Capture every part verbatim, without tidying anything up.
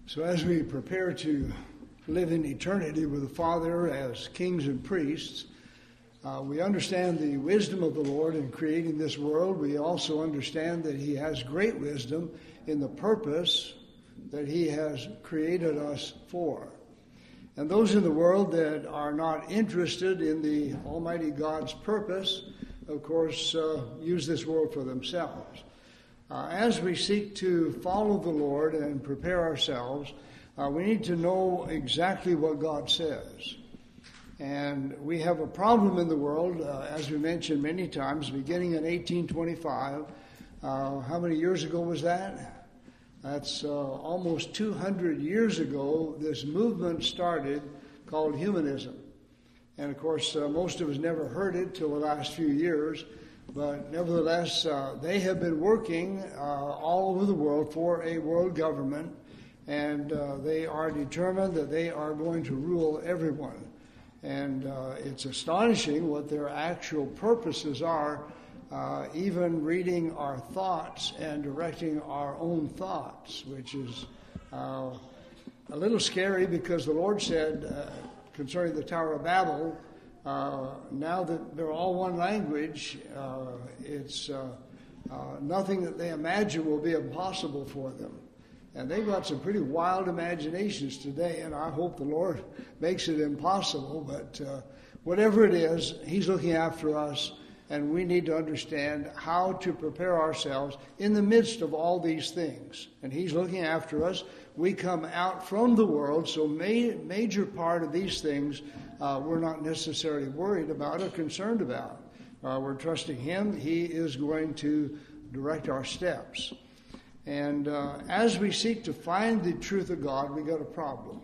So as we prepare to live in eternity with the Father as kings and priests, uh, we understand the wisdom of the Lord in creating this world. We also understand that He has great wisdom in the purpose that He has created us for. And those in the world that are not interested in the Almighty God's purpose, of course, uh, use this world for themselves. Uh, as we seek to follow the Lord and prepare ourselves, uh, we need to know exactly what God says. And we have a problem in the world, uh, as we mentioned many times, beginning in eighteen twenty-five. Uh, how many years ago was that? That's uh, almost two hundred years ago, this movement started called humanism. And of course, uh, most of us never heard it till the last few years. But nevertheless, uh, they have been working uh, all over the world for a world government, and uh, they are determined that they are going to rule everyone. And uh, it's astonishing what their actual purposes are, uh, even reading our thoughts and directing our own thoughts, which is uh, a little scary because the Lord said uh, concerning the Tower of Babel, Uh, now that they're all one language, uh, it's uh, uh, nothing that they imagine will be impossible for them. And they've got some pretty wild imaginations today, and I hope the Lord makes it impossible. But uh, whatever it is, He's looking after us, and we need to understand how to prepare ourselves in the midst of all these things. And He's looking after us. We come out from the world, so ma- major part of these things uh, we're not necessarily worried about or concerned about. Uh, we're trusting Him. He is going to direct our steps. And uh, as we seek to find the truth of God, we got a problem.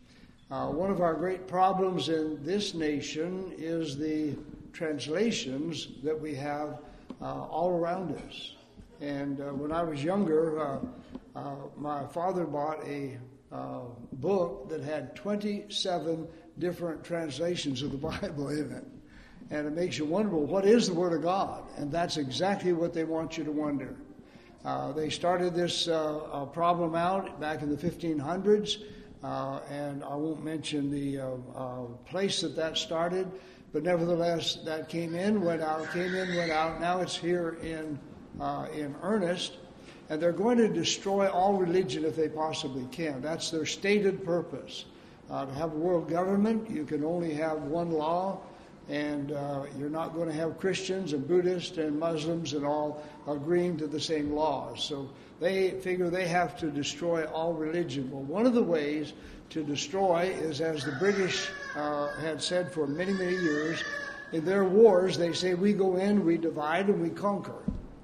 Uh, one of our great problems in this nation is the translations that we have uh, all around us. And uh, when I was younger, uh, uh, my father bought a uh, book that had twenty-seven different translations of the Bible in it. And it makes you wonder, well, what is the Word of God? And that's exactly what they want you to wonder. Uh, they started this uh, uh, problem out back in the fifteen hundreds, uh, and I won't mention the uh, uh, place that that started, but nevertheless, that came in, went out, came in, went out. Now it's here in uh, in earnest, and they're going to destroy all religion if they possibly can. That's their stated purpose. Uh, to have a world government, you can only have one law, and uh, you're not going to have Christians and Buddhists and Muslims and all agreeing to the same laws. So they figure they have to destroy all religion. Well, one of the ways to destroy is, as the British uh, had said for many, many years, in their wars, they say we go in, we divide, and we conquer.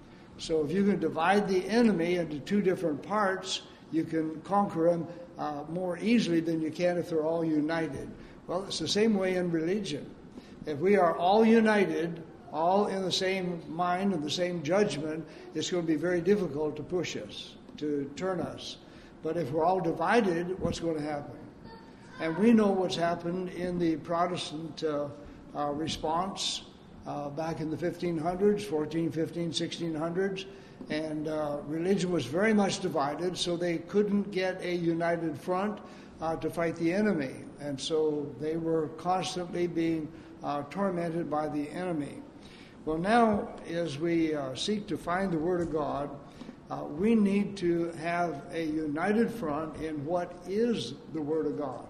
So if you can divide the enemy into two different parts, you can conquer them uh, more easily than you can if they're all united. Well, it's the same way in religion. If we are all united, all in the same mind and the same judgment, it's going to be very difficult to push us, to turn us. But if we're all divided, what's going to happen? And we know what's happened in the Protestant uh, uh, response uh, back in the fifteen hundreds, fourteen, fifteen, sixteen hundreds. And uh, religion was very much divided, so they couldn't get a united front uh, to fight the enemy. And so they were constantly being uh, tormented by the enemy. Well, now, as we uh, seek to find the Word of God, uh, we need to have a united front in what is the Word of God.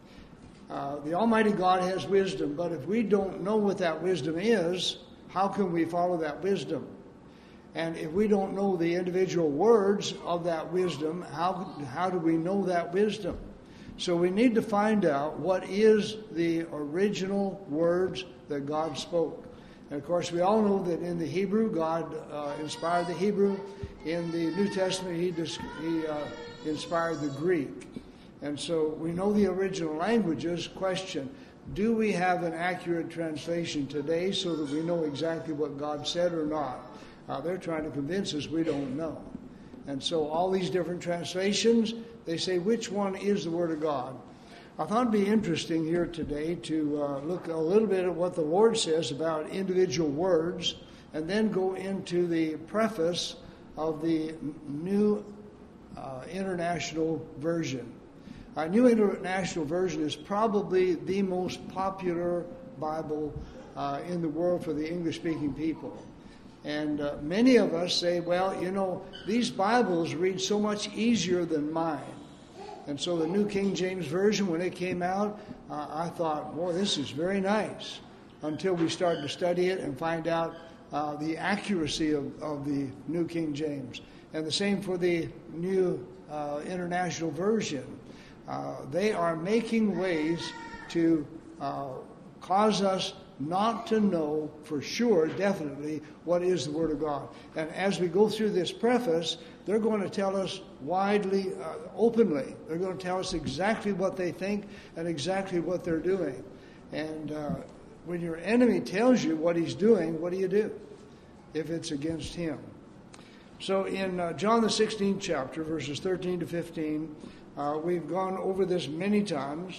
Uh, the Almighty God has wisdom, but if we don't know what that wisdom is, how can we follow that wisdom? And if we don't know the individual words of that wisdom, how how do we know that wisdom? So we need to find out what is the original words that God spoke. And of course, we all know that in the Hebrew, God uh, inspired the Hebrew. In the New Testament, He, dis- he uh, inspired the Greek. And so we know the original languages. Question, do we have an accurate translation today so that we know exactly what God said or not? Uh, they're trying to convince us we don't know. And so all these different translations, they say, which one is the Word of God? I thought it'd be interesting here today to uh, look a little bit at what the Lord says about individual words, and then go into the preface of the New uh, International Version. Uh, New International Version is probably the most popular Bible uh, in the world for the English-speaking people. And uh, many of us say, well, you know, these Bibles read so much easier than mine. And so the New King James Version, when it came out, uh, I thought, boy, this is very nice, until we started to study it and find out uh, the accuracy of, of the New King James. And the same for the New uh, International Version. Uh, they are making ways to uh, cause us not to know for sure, definitely, what is the Word of God. And as we go through this preface, they're going to tell us widely, uh, openly. They're going to tell us exactly what they think and exactly what they're doing. And uh, when your enemy tells you what he's doing, what do you do if it's against him? So in uh, John the sixteenth chapter, verses thirteen to fifteen, uh, we've gone over this many times.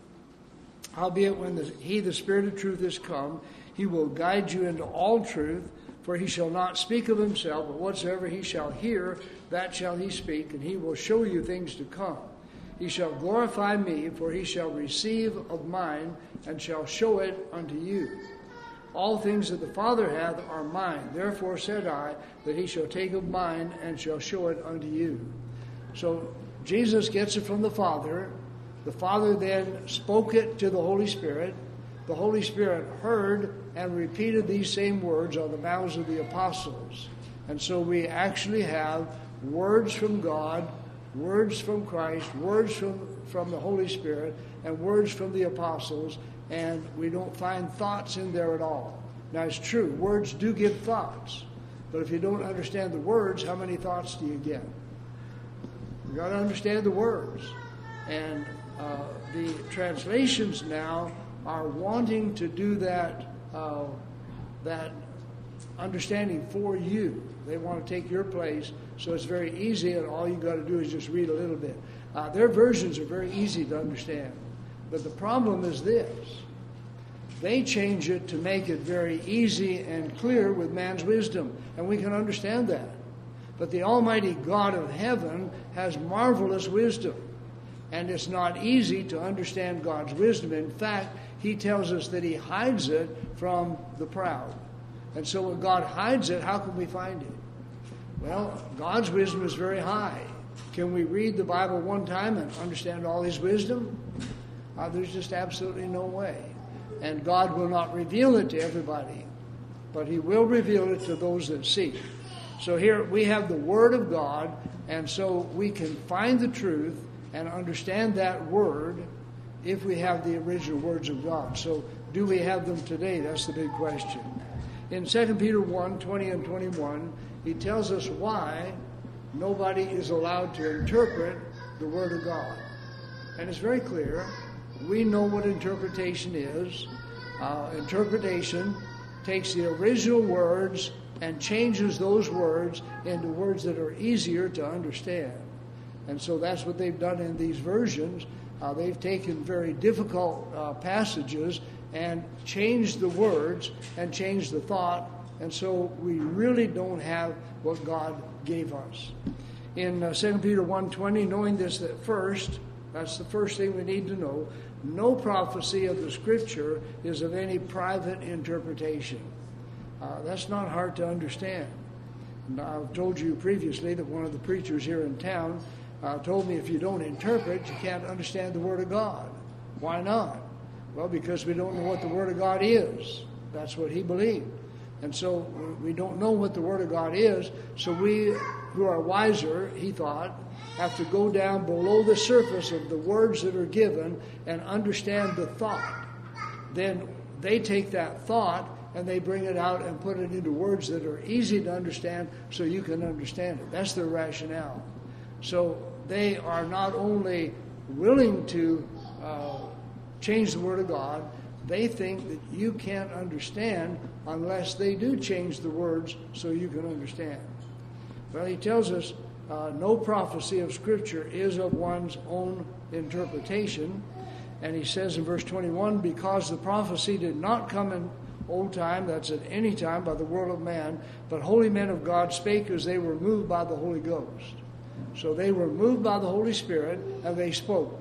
Howbeit, when the, he, the Spirit of truth, is come, he will guide you into all truth, for he shall not speak of himself, but whatsoever he shall hear, that shall he speak, and he will show you things to come. He shall glorify me, for he shall receive of mine, and shall show it unto you. All things that the Father hath are mine. Therefore said I, that he shall take of mine, and shall show it unto you. So Jesus gets it from the Father. The Father then spoke it to the Holy Spirit. The Holy Spirit heard and repeated these same words on the mouths of the apostles. And so we actually have words from God, words from Christ, words from, from the Holy Spirit, and words from the apostles, and we don't find thoughts in there at all. Now, it's true, words do give thoughts, but if you don't understand the words, how many thoughts do you get? You've got to understand the words. And uh, the translations now are wanting to do that, uh, that understanding for you. They want to take your place, so it's very easy, and all you got to do is just read a little bit. Uh, their versions are very easy to understand. But the problem is this. They change it to make it very easy and clear with man's wisdom, and we can understand that. But the Almighty God of heaven has marvelous wisdom, and it's not easy to understand God's wisdom. In fact, he tells us that he hides it from the proud. And so when God hides it, how can we find it? Well, God's wisdom is very high. Can we read the Bible one time and understand all his wisdom? Uh, there's just absolutely no way. And God will not reveal it to everybody, but he will reveal it to those that seek. So here we have the Word of God, and so we can find the truth and understand that Word if we have the original words of God. So do we have them today? That's the big question. In Second Peter one, twenty and twenty-one, he tells us why nobody is allowed to interpret the Word of God. And it's very clear. We know what interpretation is. Uh, interpretation takes the original words and changes those words into words that are easier to understand. And so that's what they've done in these versions. Uh, they've taken very difficult uh, passages and changed the words and changed the thought. And so we really don't have what God gave us. In uh, Second Peter one twenty, knowing this, that first, that's the first thing we need to know, no prophecy of the Scripture is of any private interpretation. Uh, that's not hard to understand. And I've told you previously that one of the preachers here in town uh, told me if you don't interpret, you can't understand the Word of God. Why not? Well, because we don't know what the Word of God is. That's what he believed. And so we don't know what the Word of God is, so we who are wiser, he thought, have to go down below the surface of the words that are given and understand the thought. Then they take that thought and they bring it out and put it into words that are easy to understand so you can understand it. That's their rationale. So they are not only willing to uh, change the Word of God, they think that you can't understand unless they do change the words so you can understand. Well, he tells us uh, no prophecy of Scripture is of one's own interpretation. And he says in verse twenty-one, because the prophecy did not come in old time, that's at any time, by the will of man, but holy men of God spake as they were moved by the Holy Ghost. So they were moved by the Holy Spirit, and they spoke.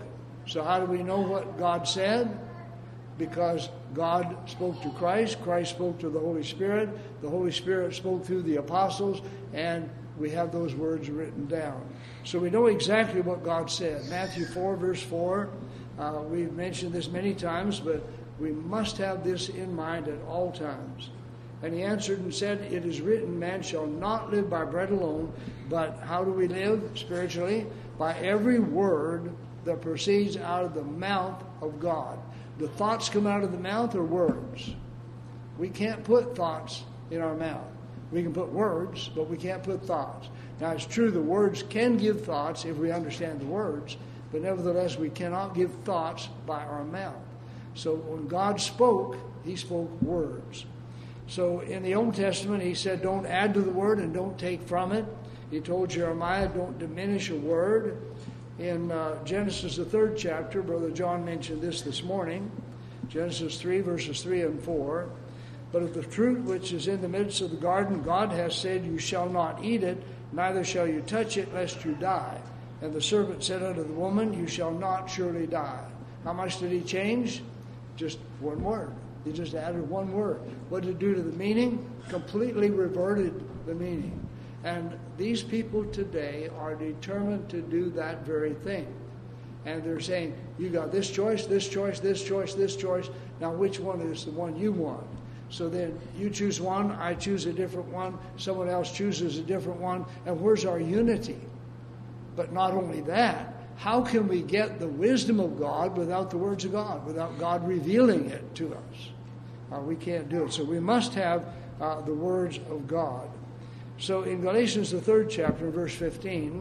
So how do we know what God said? Because God spoke to Christ, Christ spoke to the Holy Spirit, the Holy Spirit spoke through the apostles, and we have those words written down. So we know exactly what God said. Matthew four, verse four, uh, we've mentioned this many times, but we must have this in mind at all times. And he answered and said, it is written, man shall not live by bread alone, but how do we live spiritually? By every word that proceeds out of the mouth of God. The thoughts come out of the mouth or words? We can't put thoughts in our mouth. We can put words, but we can't put thoughts. Now, it's true the words can give thoughts if we understand the words, but nevertheless, we cannot give thoughts by our mouth. So when God spoke, he spoke words. So in the Old Testament, he said, don't add to the word and don't take from it. He told Jeremiah, don't diminish a word. In uh, Genesis, the third chapter, Brother John mentioned this this morning, Genesis three, verses three and four. But of the fruit which is in the midst of the garden, God has said, you shall not eat it, neither shall you touch it, lest you die. And the serpent said unto the woman, you shall not surely die. How much did he change? Just one word. He just added one word. What did it do to the meaning? Completely reverted the meaning. And these people today are determined to do that very thing. And they're saying, you got this choice, this choice, this choice, this choice. Now which one is the one you want? So then you choose one, I choose a different one, someone else chooses a different one. And where's our unity? But not only that, how can we get the wisdom of God without the words of God, without God revealing it to us? Uh, we can't do it. So we must have uh, the words of God. So in Galatians, the third chapter, verse fifteen,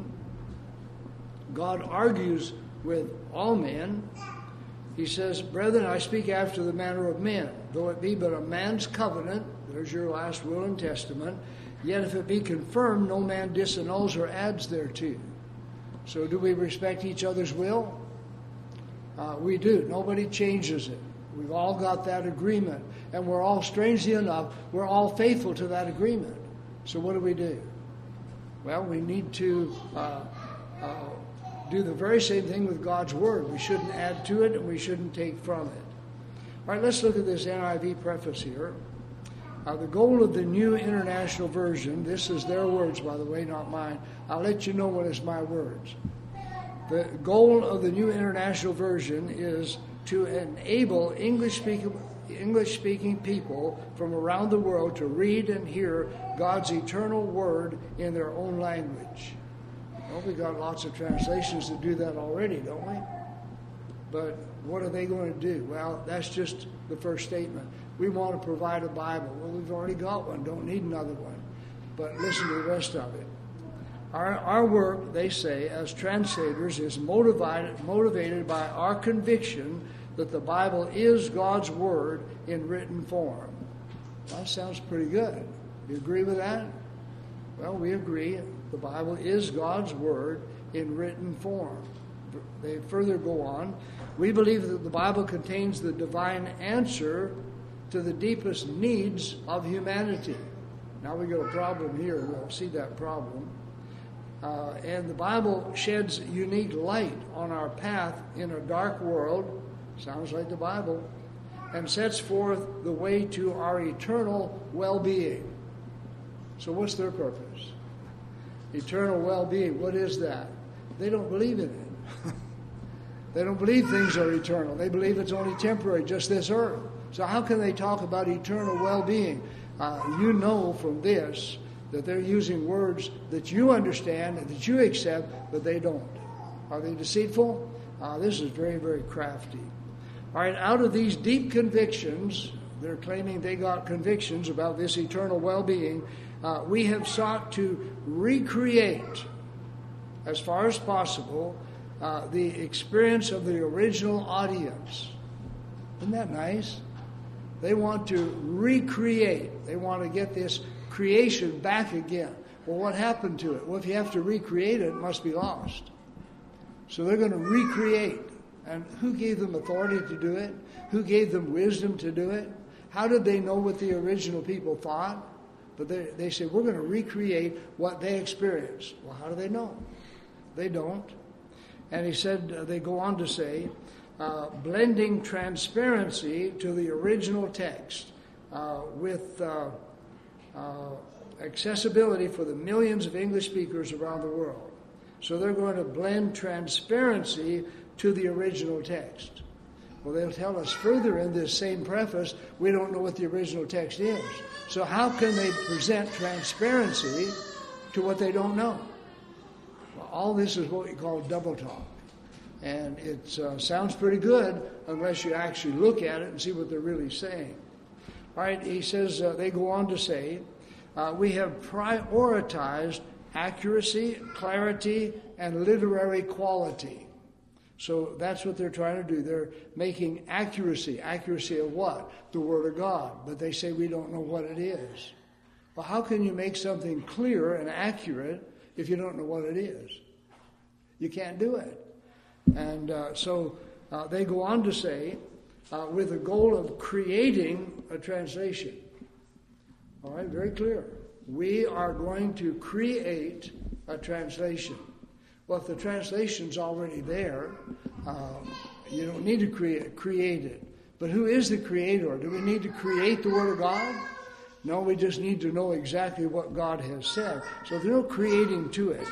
God argues with all men. He says, brethren, I speak after the manner of men, though it be but a man's covenant, there's your last will and testament, yet if it be confirmed, no man disannuls or adds thereto. So do we respect each other's will? Uh, we do. Nobody changes it. We've all got that agreement. And we're all, strangely enough, we're all faithful to that agreement. So what do we do? Well, we need to uh, uh, do the very same thing with God's Word. We shouldn't add to it and we shouldn't take from it. All right, let's look at this N I V preface here. Uh, the goal of the New International Version, this is their words, by the way, not mine. I'll let you know when it's my words. The goal of the New International Version is to enable English-speaking English-speaking people from around the world to read and hear God's eternal Word in their own language. Well, we've got lots of translations that do that already, don't we? But what are they going to do? Well, that's just the first statement. We want to provide a Bible. Well, we've already got one. Don't need another one. But listen to the rest of it. Our, our work, they say, as translators is motivated, motivated by our conviction that the Bible is God's Word in written form. Well, that sounds pretty good. You agree with that? Well, we agree. The Bible is God's Word in written form. They further go on. We believe that the Bible contains the divine answer to the deepest needs of humanity. Now we got a problem here. We'll see that problem. Uh, and the Bible sheds unique light on our path in a dark world. Sounds like the Bible. And sets forth the way to our eternal well-being. So what's their purpose? Eternal well-being. What is that? They don't believe in it. They don't believe things are eternal. They believe it's only temporary, just this earth. So how can they talk about eternal well-being? Uh, you know from this that they're using words that you understand and that you accept, but they don't. Are they deceitful? Uh, this is very, very crafty. All right, out of these deep convictions, they're claiming they got convictions about this eternal well-being, uh, we have sought to recreate, as far as possible, uh, the experience of the original audience. Isn't that nice? They want to recreate. They want to get this creation back again. Well, what happened to it? Well, if you have to recreate it, it must be lost. So they're going to recreate. And who gave them authority to do it? Who gave them wisdom to do it? How did they know what the original people thought? But they, they say, we're going to recreate what they experienced. Well, how do they know? They don't. And he said, uh, they go on to say, uh, blending transparency to the original text uh, with uh, uh, accessibility for the millions of English speakers around the world. So they're going to blend transparency to the original text. Well, they'll tell us further in this same preface, we don't know what the original text is. So how can they present transparency to what they don't know? Well, all this is what we call double talk. And it uh, sounds pretty good unless you actually look at it and see what they're really saying. All right, he says, uh, they go on to say, uh, we have prioritized accuracy, clarity, and literary quality. So that's what they're trying to do. They're making accuracy. Accuracy of what? The Word of God. But they say we don't know what it is. Well, how can you make something clear and accurate if you don't know what it is? You can't do it. And uh, so uh, they go on to say, uh, with the goal of creating a translation. All right, very clear. We are going to create a translation. Well, if the translation's already there, uh, you don't need to create, create it. But who is the creator? Do we need to create the Word of God? No, we just need to know exactly what God has said. So there's no creating to it.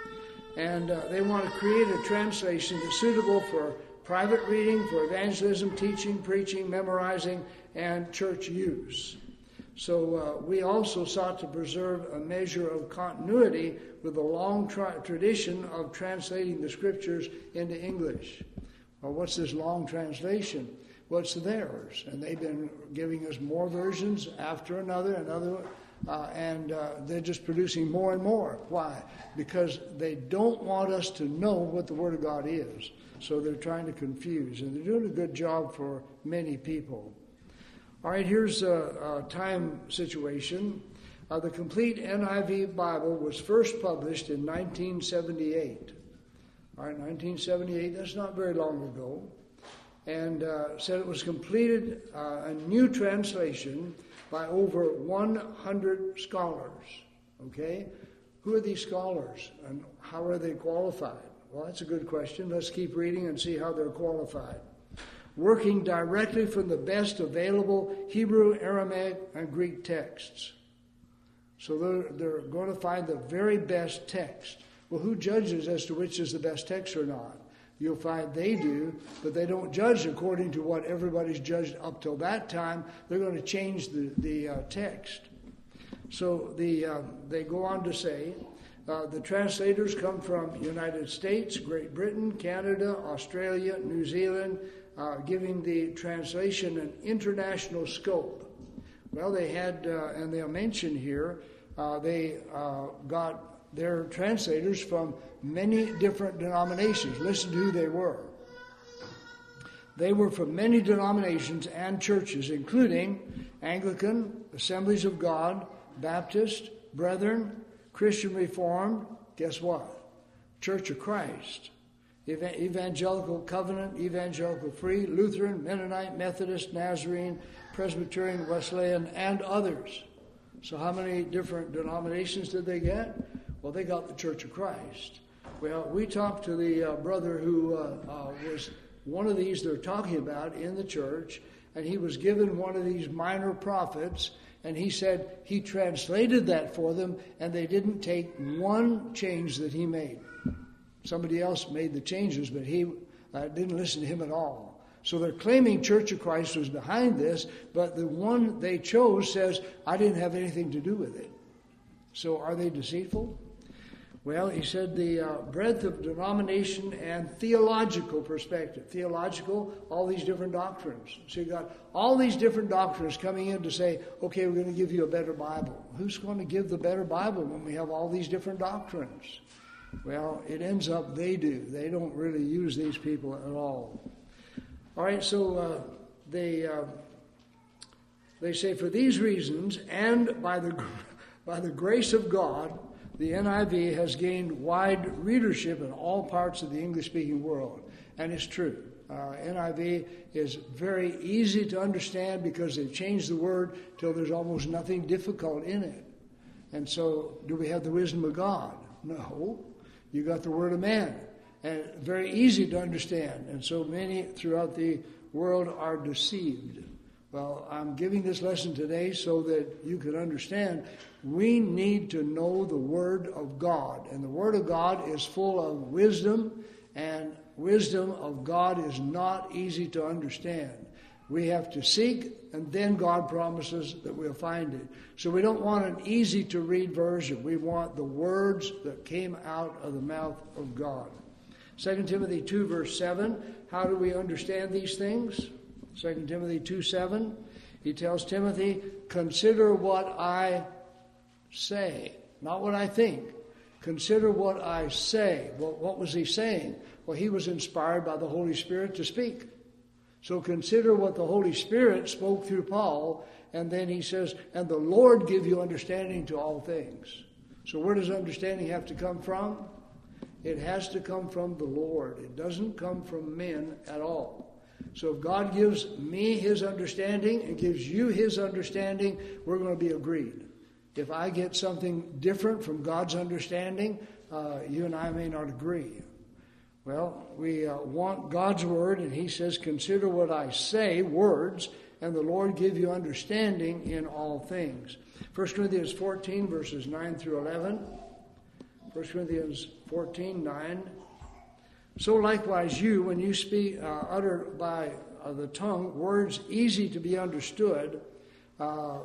And uh, they want to create a translation that's suitable for private reading, for evangelism, teaching, preaching, memorizing, and church use. So uh, we also sought to preserve a measure of continuity with a long tra- tradition of translating the Scriptures into English. Well, what's this long translation? Well, it's theirs, and they've been giving us more versions after another, another, uh, and uh, they're just producing more and more. Why? Because they don't want us to know what the Word of God is. So they're trying to confuse, and they're doing a good job for many people. All right, here's a, a time situation. Uh, the complete N I V Bible was first published in nineteen seventy-eight. All right, nineteen seventy-eight, that's not very long ago. And uh, said it was completed, uh, a new translation by over one hundred scholars. Okay? Who are these scholars and how are they qualified? Well, that's a good question. Let's keep reading and see how they're qualified. Working directly from the best available Hebrew, Aramaic, and Greek texts. So they're, they're going to find the very best text. Well, who judges as to which is the best text or not? You'll find they do, but they don't judge according to what everybody's judged up till that time. They're going to change the, the uh, text. So the uh, they go on to say, uh, the translators come from United States, Great Britain, Canada, Australia, New Zealand, uh, giving the translation an international scope. Well, they had, uh, and they'll mention here, uh, they uh, got their translators from many different denominations. Listen to who they were. They were from many denominations and churches, including Anglican, Assemblies of God, Baptist, Brethren, Christian Reformed, guess what? Church of Christ, Evangelical Covenant, Evangelical Free, Lutheran, Mennonite, Methodist, Nazarene, Presbyterian, Wesleyan, and others. So how many different denominations did they get? Well, they got the Church of Christ. Well, we talked to the uh, brother who uh, uh, was one of these they're talking about in the church, and he was given one of these minor prophets, and he said he translated that for them, and they didn't take one change that he made. Somebody else made the changes, but he uh, didn't listen to him at all. So they're claiming Church of Christ was behind this, but the one they chose says, I didn't have anything to do with it. So are they deceitful? Well, he said the uh, breadth of denomination and theological perspective. Theological, all these different doctrines. So you got all these different doctrines coming in to say, okay, we're going to give you a better Bible. Who's going to give the better Bible when we have all these different doctrines? Well, it ends up they do. They don't really use these people at all. All right, so uh, they uh, they say for these reasons and by the by the grace of God, the N I V has gained wide readership in all parts of the English-speaking world. And it's true. Uh, N I V is very easy to understand because they've changed the word till there's almost nothing difficult in it. And so, do we have the wisdom of God? No. You got the word of man. and very easy to understand. And so many throughout the world are deceived. Well, I'm giving this lesson today so that you can understand we need to know the Word of God. And the Word of God is full of wisdom, and wisdom of God is not easy to understand. We have to seek, and then God promises that we'll find it. So we don't want an easy-to-read version. We want the words that came out of the mouth of God. Second Timothy two, verse seven, how do we understand these things? Second Timothy two, seven, he tells Timothy, consider what I say, not what I think. Consider what I say. Well, what was he saying? Well, he was inspired by the Holy Spirit to speak. So consider what the Holy Spirit spoke through Paul, and then he says, and the Lord give you understanding to all things. So where does understanding have to come from? It has to come from the Lord. It doesn't come from men at all. So if God gives me his understanding and gives you his understanding, we're going to be agreed. If I get something different from God's understanding, uh, you and I may not agree. Well, we uh, want God's word, and he says, consider what I say, words, and the Lord give you understanding in all things. First Corinthians fourteen, verses nine through eleven. First Corinthians fourteen, nine. So likewise you, when you speak, uh, utter by uh, the tongue, words easy to be understood, uh,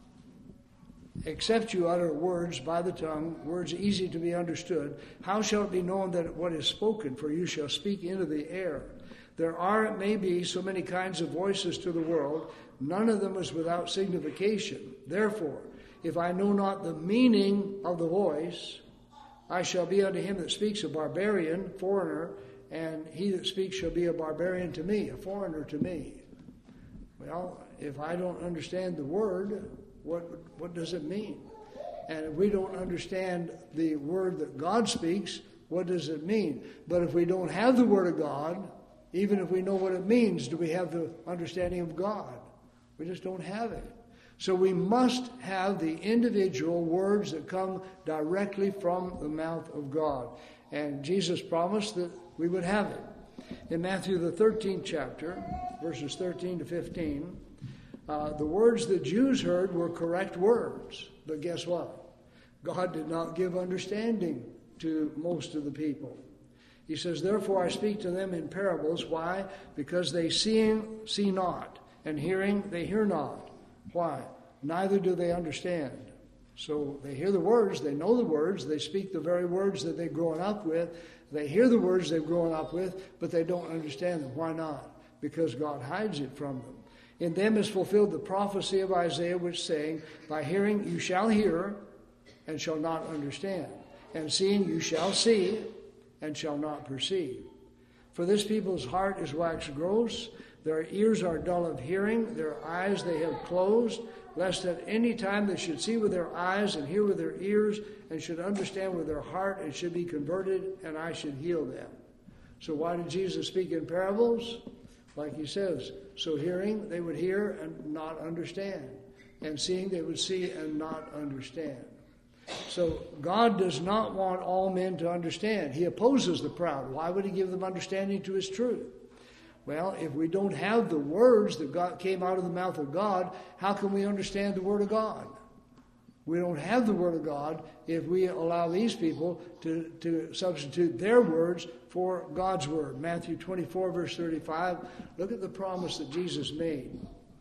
except you utter words by the tongue, words easy to be understood, how shall it be known that what is spoken? For you shall speak into the air. There are, it may be, so many kinds of voices to the world, none of them is without signification. Therefore, if I know not the meaning of the voice, I shall be unto him that speaks a barbarian, foreigner, and he that speaks shall be a barbarian to me, a foreigner to me. Well, if I don't understand the word, What what does it mean? And if we don't understand the word that God speaks, what does it mean? But if we don't have the word of God, even if we know what it means, do we have the understanding of God? We just don't have it. So we must have the individual words that come directly from the mouth of God. And Jesus promised that we would have it. In Matthew the thirteenth chapter, verses thirteen to fifteen, Uh, the words the Jews heard were correct words. But guess what? God did not give understanding to most of the people. He says, therefore I speak to them in parables. Why? Because they seeing see not, and hearing they hear not. Why? Neither do they understand. So they hear the words, they know the words, they speak the very words that they've grown up with. They hear the words they've grown up with, but they don't understand them. Why not? Because God hides it from them. In them is fulfilled the prophecy of Isaiah, which saying, by hearing you shall hear, and shall not understand. And seeing you shall see, and shall not perceive. For this people's heart is waxed gross, their ears are dull of hearing, their eyes they have closed, lest at any time they should see with their eyes, and hear with their ears, and should understand with their heart, and should be converted, and I should heal them. So why did Jesus speak in parables? Like he says, so hearing, they would hear and not understand. And seeing, they would see and not understand. So God does not want all men to understand. He opposes the proud. Why would he give them understanding to his truth? Well, if we don't have the words that God came out of the mouth of God, how can we understand the word of God? We don't have the word of God if we allow these people to, to substitute their words for God's word. Matthew twenty-four, verse thirty-five, look at the promise that Jesus made.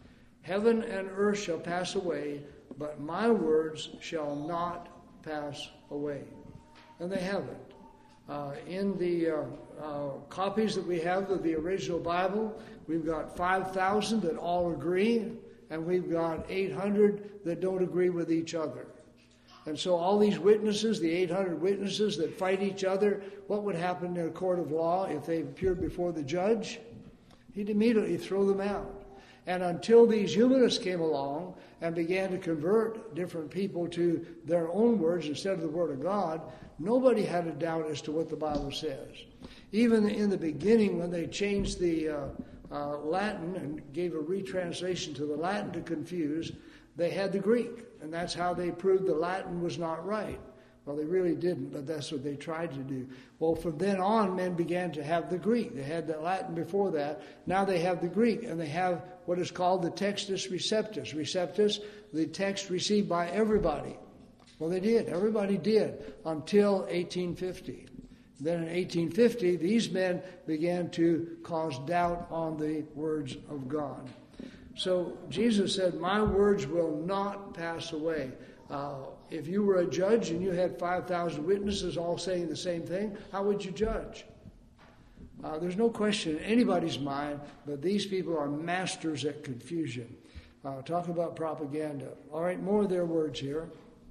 Heaven and earth shall pass away, but my words shall not pass away. And they haven't. Uh, in the uh, uh, copies that we have of the original Bible, we've got five thousand that all agree, and we've got eight hundred that don't agree with each other. And so all these witnesses, the eight hundred witnesses that fight each other, what would happen in a court of law if they appeared before the judge? He'd immediately throw them out. And until these humanists came along and began to convert different people to their own words instead of the Word of God, nobody had a doubt as to what the Bible says. Even in the beginning, when they changed the uh, uh, Latin and gave a retranslation to the Latin to confuse, they had the Greek. And that's how they proved the Latin was not right. Well, they really didn't, but that's what they tried to do. Well, from then on, men began to have the Greek. They had the Latin before that. Now they have the Greek, and they have what is called the Textus Receptus. Receptus, the text received by everybody. Well, they did. Everybody did until eighteen fifty. Then in eighteen fifty, these men began to cause doubt on the words of God. So Jesus said, my words will not pass away. Uh, if you were a judge and you had five thousand witnesses all saying the same thing, how would you judge? Uh, there's no question in anybody's mind, but these people are masters at confusion. Uh, talk about propaganda. All right, more of their words here.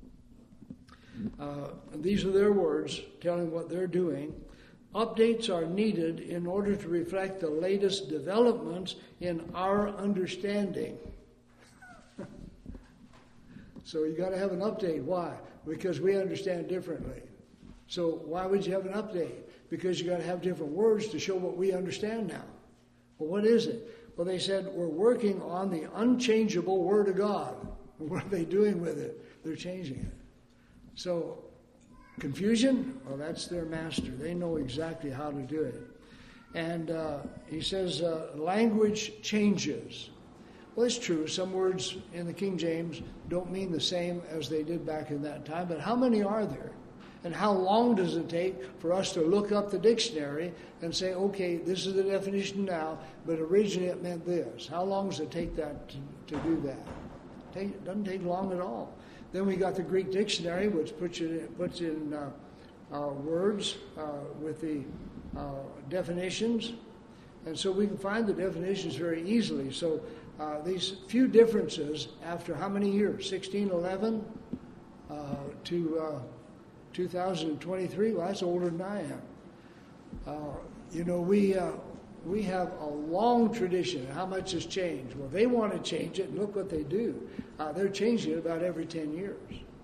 Uh, these are their words telling what they're doing. Updates are needed in order to reflect the latest developments in our understanding. So you got to have an update. Why? Because we understand differently. So why would you have an update? Because you got to have different words to show what we understand now. Well, what is it? Well, they said we're working on the unchangeable Word of God. What are they doing with it? They're changing it. So confusion? Well, that's their master. They know exactly how to do it. And uh, he says uh, language changes. Well, it's true. Some words in the King James don't mean the same as they did back in that time. But how many are there? And how long does it take for us to look up the dictionary and say, okay, this is the definition now, but originally it meant this? How long does it take that to, to do that? Take, it doesn't take long at all. Then we got the Greek dictionary, which puts it puts in uh, uh, words uh, with the uh, definitions, and so we can find the definitions very easily. So uh, these few differences after how many years? sixteen eleven uh, to uh, two thousand twenty-three. Well, that's older than I am. Uh, you know, we uh, we have a long tradition. How much has changed? Well, they want to change it, and look what they do. Uh, they're changing it about every ten years.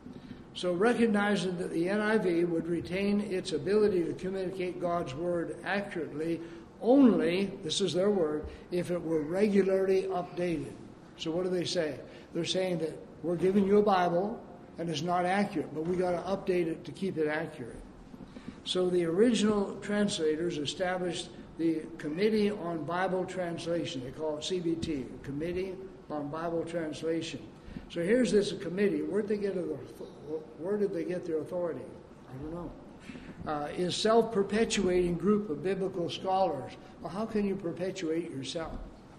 So recognizing that the N I V would retain its ability to communicate God's Word accurately only, this is their word, if it were regularly updated. So what do they say? They're saying that we're giving you a Bible, and it's not accurate, but we got to update it to keep it accurate. So the original translators established the Committee on Bible Translation. They call it C B T, Committee on Bible Translation. So here's this committee. Where did they get the, where did they get their authority? I don't know. Uh, is self-perpetuating group of biblical scholars. Well, how can you perpetuate yourself?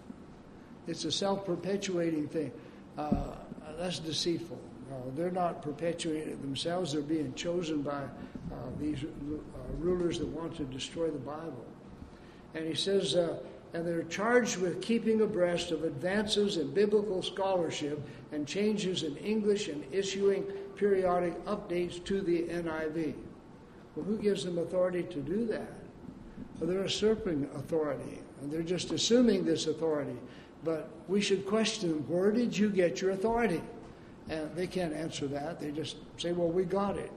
It's a self-perpetuating thing. Uh, that's deceitful. No, they're not perpetuating it themselves. They're being chosen by uh, these uh, rulers that want to destroy the Bible. And he says, uh, and they're charged with keeping abreast of advances in biblical scholarship and changes in English and issuing periodic updates to the N I V. Well, who gives them authority to do that? Well, they're usurping authority, and they're just assuming this authority. But we should question them, where did you get your authority? And they can't answer that. They just say, well, we got it.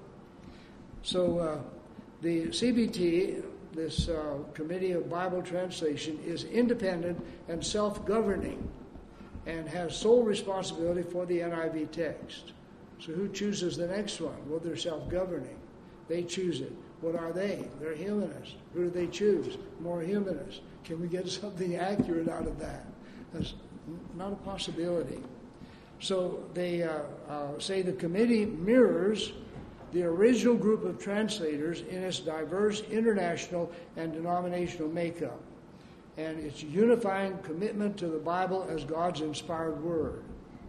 So uh, the C B T, this uh, Committee of Bible Translation, is independent and self-governing and has sole responsibility for the N I V text. So who chooses the next one? Well, they're self-governing. They choose it. What are they? They're humanists. Who do they choose? More humanists. Can we get something accurate out of that? That's not a possibility. So they uh, uh, say the committee mirrors the original group of translators in its diverse international and denominational makeup and its unifying commitment to the Bible as God's inspired word.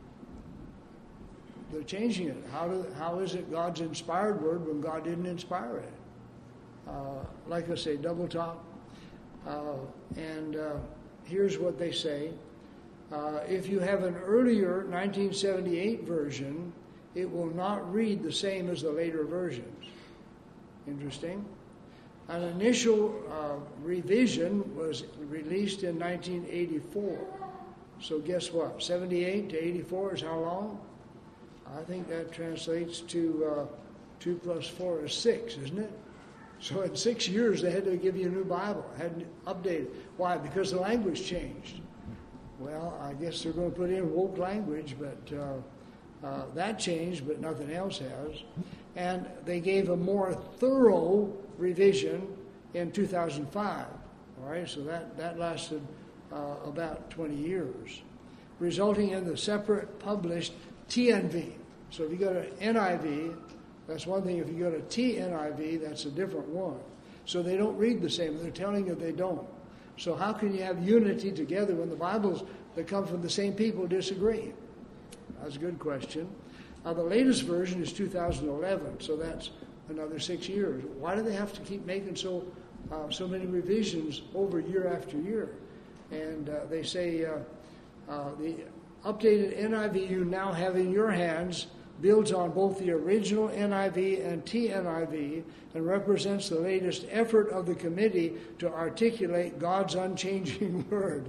They're changing it. How, do, how is it God's inspired word when God didn't inspire it? Uh, like I say, double talk. Uh, and uh, here's what they say. Uh, if you have an earlier nineteen seventy-eight version, it will not read the same as the later versions. Interesting. An initial uh, revision was released in nineteen eighty-four. So guess what? seventy-eight to eighty-four is how long? I think that translates to uh, two plus four is six, isn't it? So in six years they had to give you a new Bible, had to update it. Why? Because the language changed. Well, I guess they're going to put in woke language, but uh, Uh, that changed, but nothing else has. And they gave a more thorough revision in two thousand five. All right, so that, that lasted uh, about twenty years, resulting in the separate published T N V. So if you go to N I V, that's one thing. If you go to T N I V, that's a different one. So they don't read the same. They're telling you they don't. So how can you have unity together when the Bibles that come from the same people disagree? That's a good question. Uh, the latest version is two thousand eleven, so that's another six years. Why do they have to keep making so uh, so many revisions over year after year? And uh, they say uh, uh, the updated N I V you now have in your hands builds on both the original N I V and T N I V and represents the latest effort of the committee to articulate God's unchanging word.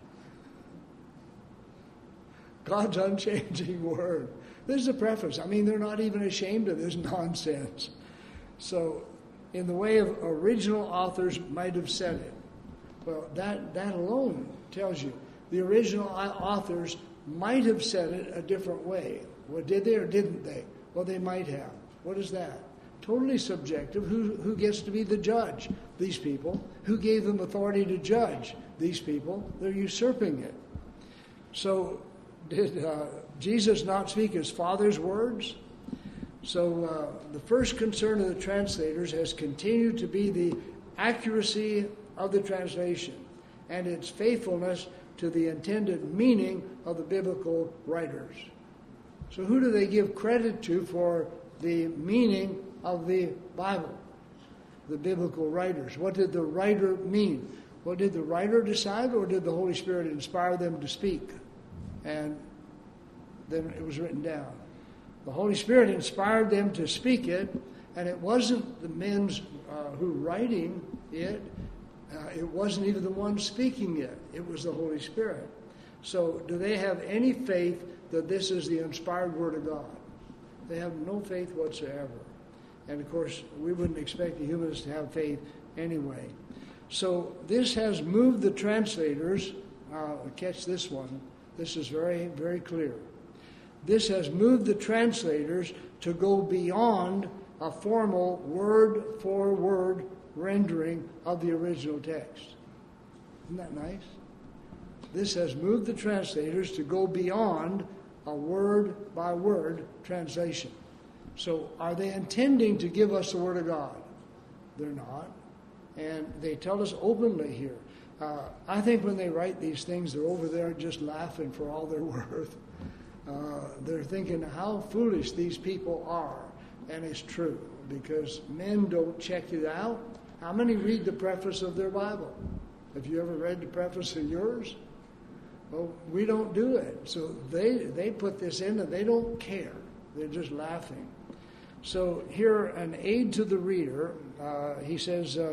God's unchanging word. This is a preface. I mean, they're not even ashamed of this nonsense. So, in the way of original authors might have said it. Well, that, that alone tells you the original authors might have said it a different way. Well, did they or didn't they? Well, they might have. What is that? Totally subjective. Who, who gets to be the judge? These people. Who gave them authority to judge? These people. They're usurping it. So, did uh, Jesus not speak his Father's words? So uh, the first concern of the translators has continued to be the accuracy of the translation and its faithfulness to the intended meaning of the biblical writers. So who do they give credit to for the meaning of the Bible? The biblical writers. What did the writer mean? Well, did the writer decide, or did the Holy Spirit inspire them to speak? And then it was written down. The Holy Spirit inspired them to speak it, and it wasn't the men uh, who writing it. Uh, it wasn't even the one speaking it. It was the Holy Spirit. So do they have any faith that this is the inspired Word of God? They have no faith whatsoever. And of course, we wouldn't expect the humans to have faith anyway. So this has moved the translators, uh, catch this one, this is very, very clear. This has moved the translators to go beyond a formal word-for-word rendering of the original text. Isn't that nice? This has moved the translators to go beyond a word-by-word translation. So are they intending to give us the Word of God? They're not. And they tell us openly here. Uh, I think when they write these things, they're over there just laughing for all they're worth. Uh, they're thinking how foolish these people are. And it's true, because men don't check it out. How many read the preface of their Bible? Have you ever read the preface of yours? Well, we don't do it. So they, they put this in and they don't care. They're just laughing. So here, an aid to the reader, uh, he says, uh,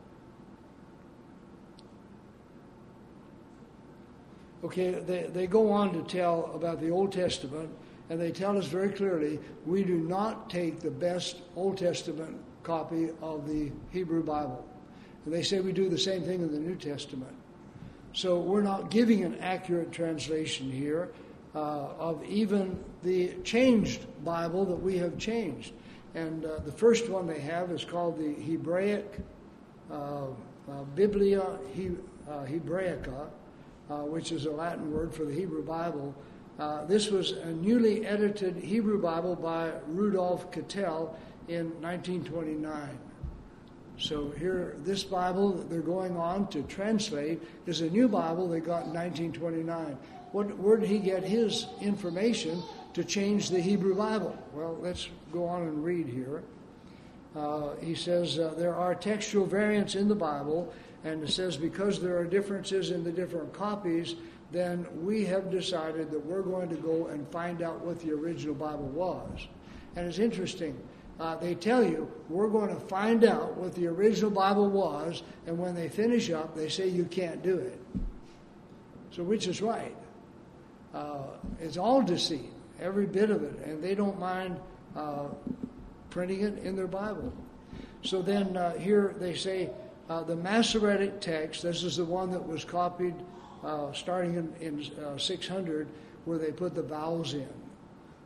okay, they, they go on to tell about the Old Testament, and they tell us very clearly, we do not take the best Old Testament copy of the Hebrew Bible. And they say we do the same thing in the New Testament. So we're not giving an accurate translation here uh, of even the changed Bible that we have changed. And uh, the first one they have is called the Hebraic uh, uh, Biblia he, uh, Hebraica, uh, which is a Latin word for the Hebrew Bible. Uh, this was a newly edited Hebrew Bible by Rudolf Cattell in nineteen twenty-nine. So here, this Bible that they're going on to translate is a new Bible they got in nineteen twenty-nine. What, where did he get his information to change the Hebrew Bible? Well, let's go on and read here. Uh, he says uh, there are textual variants in the Bible, and it says because there are differences in the different copies, then we have decided that we're going to go and find out what the original Bible was. And it's interesting. Uh, they tell you, we're going to find out what the original Bible was, and when they finish up, they say you can't do it. So which is right? Uh, it's all deceit, every bit of it, and they don't mind uh, printing it in their Bible. So then uh, here they say uh, the Masoretic text, this is the one that was copied uh, starting in, in uh, six hundred, where they put the vowels in.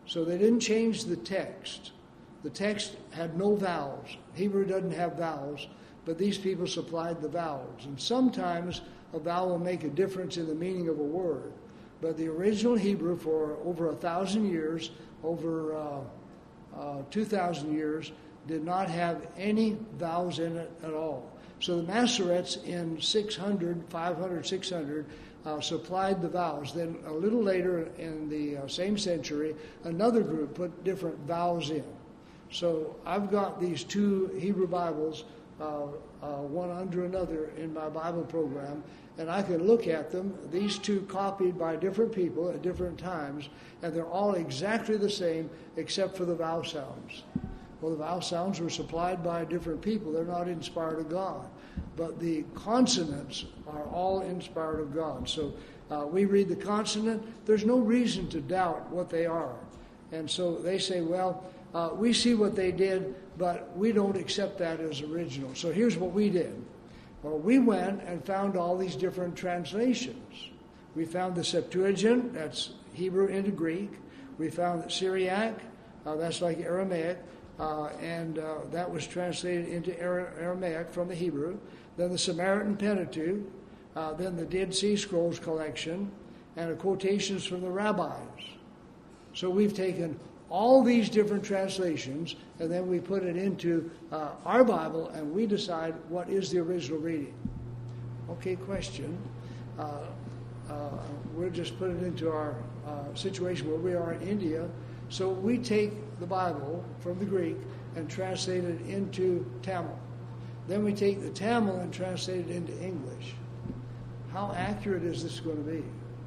So they didn't change the text. The text had no vowels. Hebrew doesn't have vowels, but these people supplied the vowels. And sometimes a vowel will make a difference in the meaning of a word. But the original Hebrew for over a thousand years, over uh, uh, two thousand years, did not have any vowels in it at all. So the Masoretes in six hundred, five hundred, six hundred uh, supplied the vowels. Then a little later in the uh, same century, another group put different vowels in. So I've got these two Hebrew Bibles, uh, uh, one under another in my Bible program, and I can look at them, these two copied by different people at different times, and they're all exactly the same except for the vowel sounds. Well, the vowel sounds were supplied by different people. They're not inspired of God. But the consonants are all inspired of God. So uh, we read the consonant. There's no reason to doubt what they are. And so they say, well, uh, we see what they did, but we don't accept that as original. So here's what we did. Well, we went and found all these different translations. We found the Septuagint, that's Hebrew into Greek. We found the Syriac, uh, that's like Aramaic. Uh, and uh, that was translated into Aramaic from the Hebrew. Then the Samaritan Pentateuch, uh, then the Dead Sea Scrolls collection, and the quotations from the rabbis. So we've taken all these different translations, and then we put it into uh, our Bible, and we decide what is the original reading. Okay, question. Uh, uh, we'll just put it into our uh, situation where we are in India. So we take the Bible from the Greek and translate it into Tamil. Then we take the Tamil and translate it into English. How accurate is this going to be?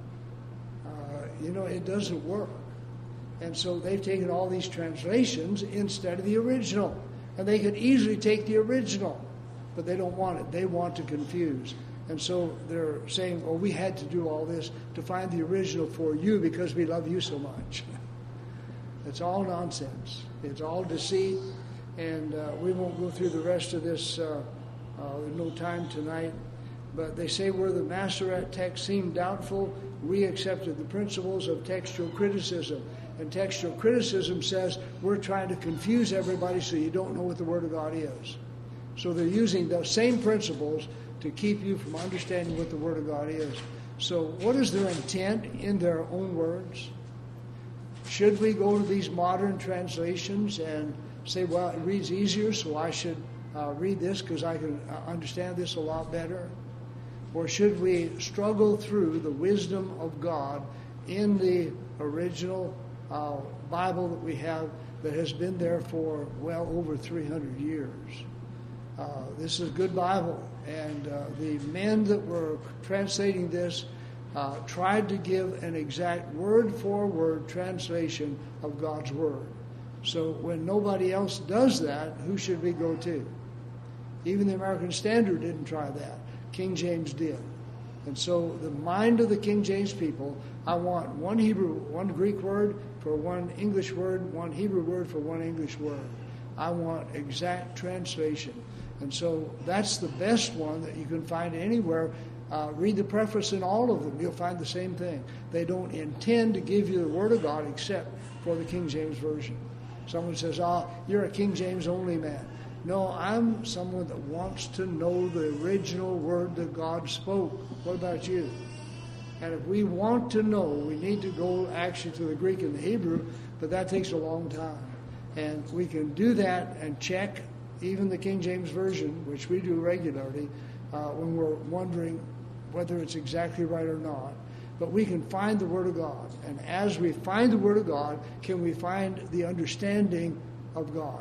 Uh, you know, it doesn't work. And so they've taken all these translations instead of the original. And they could easily take the original, but they don't want it. They want to confuse. And so they're saying, oh, we had to do all this to find the original for you because we love you so much. It's all nonsense. It's all deceit, and uh, we won't go through the rest of this. Uh, uh, there's no time tonight. But they say where the Masoret text seemed doubtful, we accepted the principles of textual criticism. And textual criticism says we're trying to confuse everybody so you don't know what the Word of God is. So they're using those same principles to keep you from understanding what the Word of God is. So what is their intent in their own words? Should we go to these modern translations and say, well, it reads easier, so I should uh, read this because I can uh, understand this a lot better? Or should we struggle through the wisdom of God in the original uh, Bible that we have that has been there for well over three hundred years? Uh, this is a good Bible, and uh, the men that were translating this Uh, tried to give an exact word-for-word translation of God's Word. So when nobody else does that, who should we go to? Even the American Standard didn't try that. King James did. And so the mind of the King James people, I want one Hebrew, one Greek word for one English word, one Hebrew word for one English word. I want exact translation. And so that's the best one that you can find anywhere. Uh, read the preface in all of them. You'll find the same thing. They don't intend to give you the Word of God except for the King James Version. Someone says, ah, you're a King James only man. No, I'm someone that wants to know the original word that God spoke. What about you? And if we want to know, we need to go actually to the Greek and the Hebrew, but that takes a long time. And we can do that and check even the King James Version, which we do regularly, uh, when we're wondering whether it's exactly right or not. But we can find the Word of God. And as we find the Word of God, can we find the understanding of God?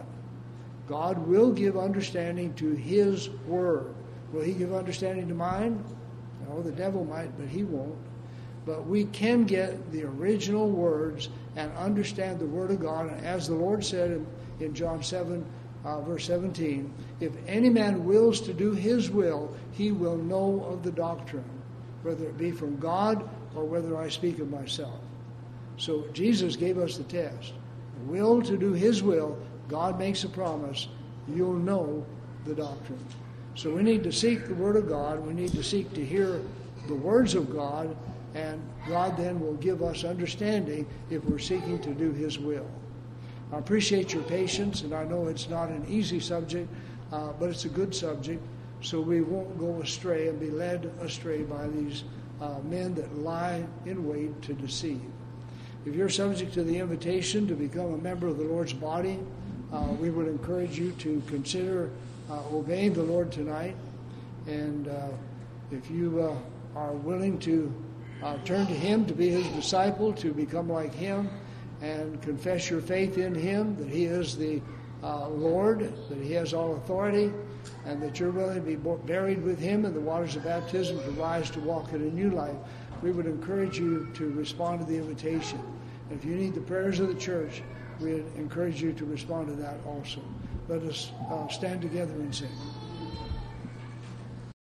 God will give understanding to His Word. Will He give understanding to mine? No, the devil might, but he won't. But we can get the original words and understand the Word of God. And as the Lord said in, in John seven, Uh, verse seventeen, if any man wills to do his will, he will know of the doctrine, whether it be from God or whether I speak of myself. So Jesus gave us the test. Will to do his will, God makes a promise, you'll know the doctrine. So we need to seek the Word of God. We need to seek to hear the words of God and God then will give us understanding if we're seeking to do His will. I appreciate your patience, and I know it's not an easy subject, uh, but it's a good subject, so we won't go astray and be led astray by these uh, men that lie in wait to deceive. If you're subject to the invitation to become a member of the Lord's body, uh, we would encourage you to consider uh, obeying the Lord tonight. And uh, if you uh, are willing to uh, turn to Him to be His disciple, to become like Him, and confess your faith in Him, that He is the uh, Lord, that He has all authority, and that you're willing to be buried with Him in the waters of baptism to rise to walk in a new life, we would encourage you to respond to the invitation. And if you need the prayers of the church, we encourage you to respond to that also. Let us uh, stand together and sing.